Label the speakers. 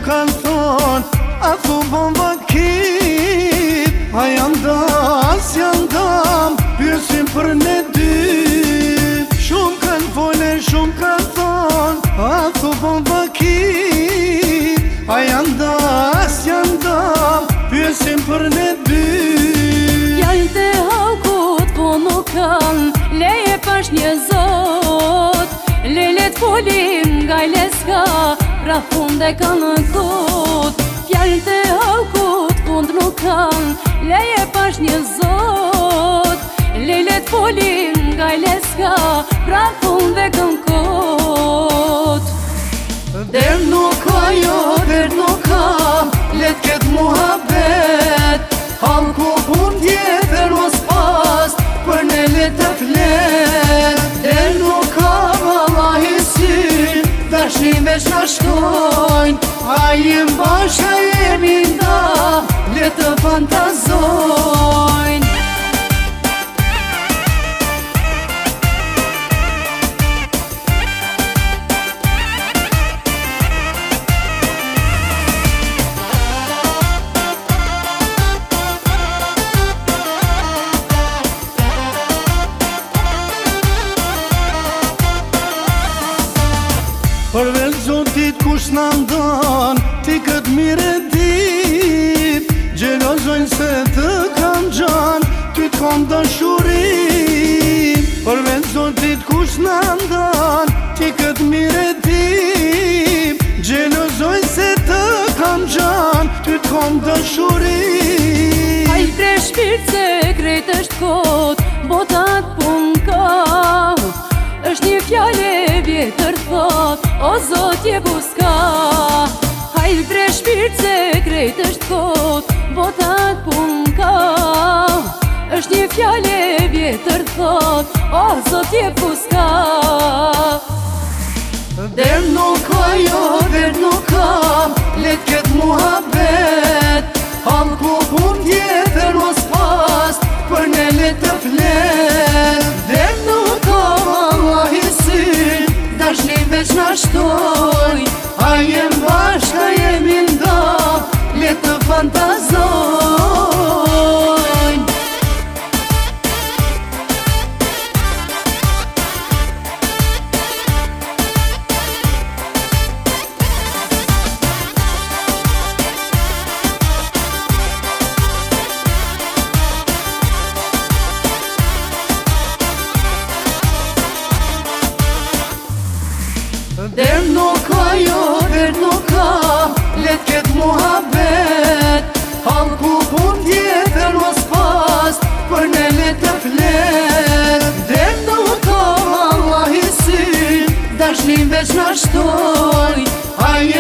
Speaker 1: kanë thonë, a thu bomba kip, a janë das, janë dam, pyesim për ne dy. Shumë kanë fole, shumë kanë thonë, a thu bomba kip, a janë das, janë dam, pyesim për ne dy.
Speaker 2: Fjallët e hakut po nuk kanë, leje pash një zot, lelet folim nga leska, pra funde kanë kot. Fjallët e hakut fund nuk kanë, leje pash një zot, lelet folim nga leska, pra funde kanë kot.
Speaker 1: Der nuk ka jo, der nuk ka, let ket muhabet, halku pun tjetër mos pas, për ne let të flet. Der nuk ka vallahi sy, dashnime që shkojnë, a jem bashkë, a jemi nda, let të fantazojnë. Përveç Zotit kush në ndan, ti këtë mire dip, gjelozojnë se të kam gjan, ty t'kom dashurim. Përveç Zotit kush në ndan, ti këtë mire dip, gjelozojnë se të kam gjan, ty t'kom dashurim.
Speaker 2: Hajt pre shpirt se krejt është kot, botat pun ka, është një fjale vjetër thot, o Zotje buska. Hajt bre shpirt se krejt është kot, botat pun ka, është një fjale vjetër thot, o Zotje buska.
Speaker 1: Der nuk ka jo, der nuk ka, let ket muhabet, halku pun tjetër mos pas, për ne let të flet. Der nuk ka vallahi sy, dashnime që shtojnë, a jem bashkë, a jemi nda, let të fantazojnë. Der nuk ka jo, der nuk ka, let ket muhabet, halku pun tjetër mos pas, për ne let të flet. Der nuk ka vallahi sy, dashnime që shtojnë, a